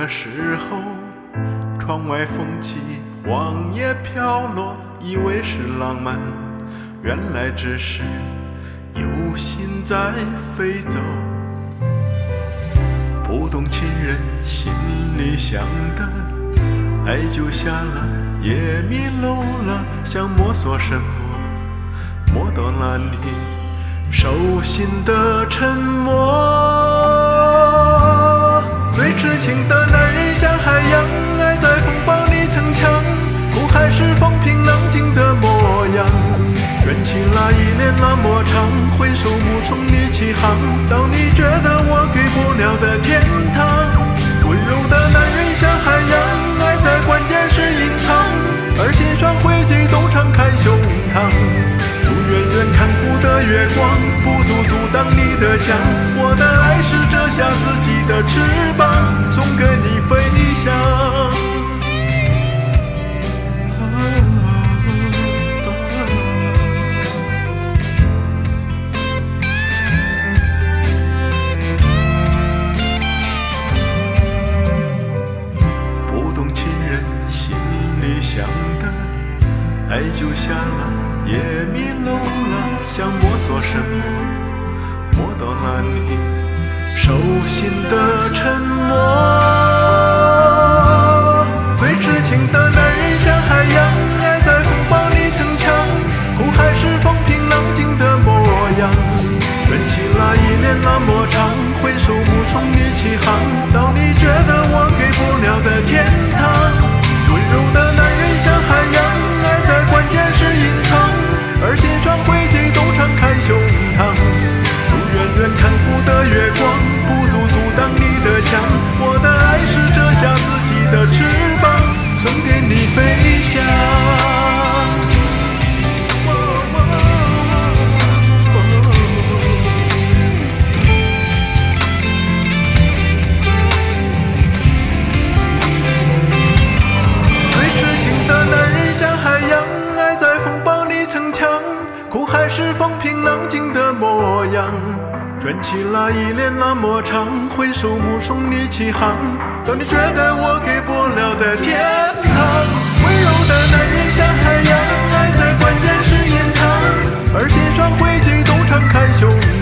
的时候，窗外风起，黄叶飘落，以为是浪漫，原来只是有心在飞走。不懂情人心里想的，爱就瞎了，也迷路了，想摸索什么，摸到了你手心的沉默。最痴情的男人像海洋，爱在风暴里逞强，苦海是风平浪静的模样。缘起了一年那么长，回首目送你起航，到你觉得我给不了的天堂。温柔的男人像海洋，爱在关键时隐藏，而心酸汇集都敞开胸膛。祝远远看湖的月光不足阻挡你的墙，我的爱是折下自己的翅膀，送给你飞翔。想的爱就瞎了，也迷路了，想摸索什么，摸到了你手心的沉默。最痴情的男人像海洋，爱在风暴里逞强，苦海是风平浪静的模样。缘起了一年那么长，回首目送你起航，到你觉得我给不了的天堂。温柔的男人像海洋，爱在关键时隐藏，而心酸汇集都敞开胸膛。祝远远看湖的月光不足阻挡你的墙，我的爱是折下自己的翅膀，送给你飞翔。苦海是风平浪静的模样，缘起了一年那么长，回首目送你起航，到你觉得我给不了的天堂。温柔的男人像海洋，爱在关键时隐藏，而心酸汇集都敞开胸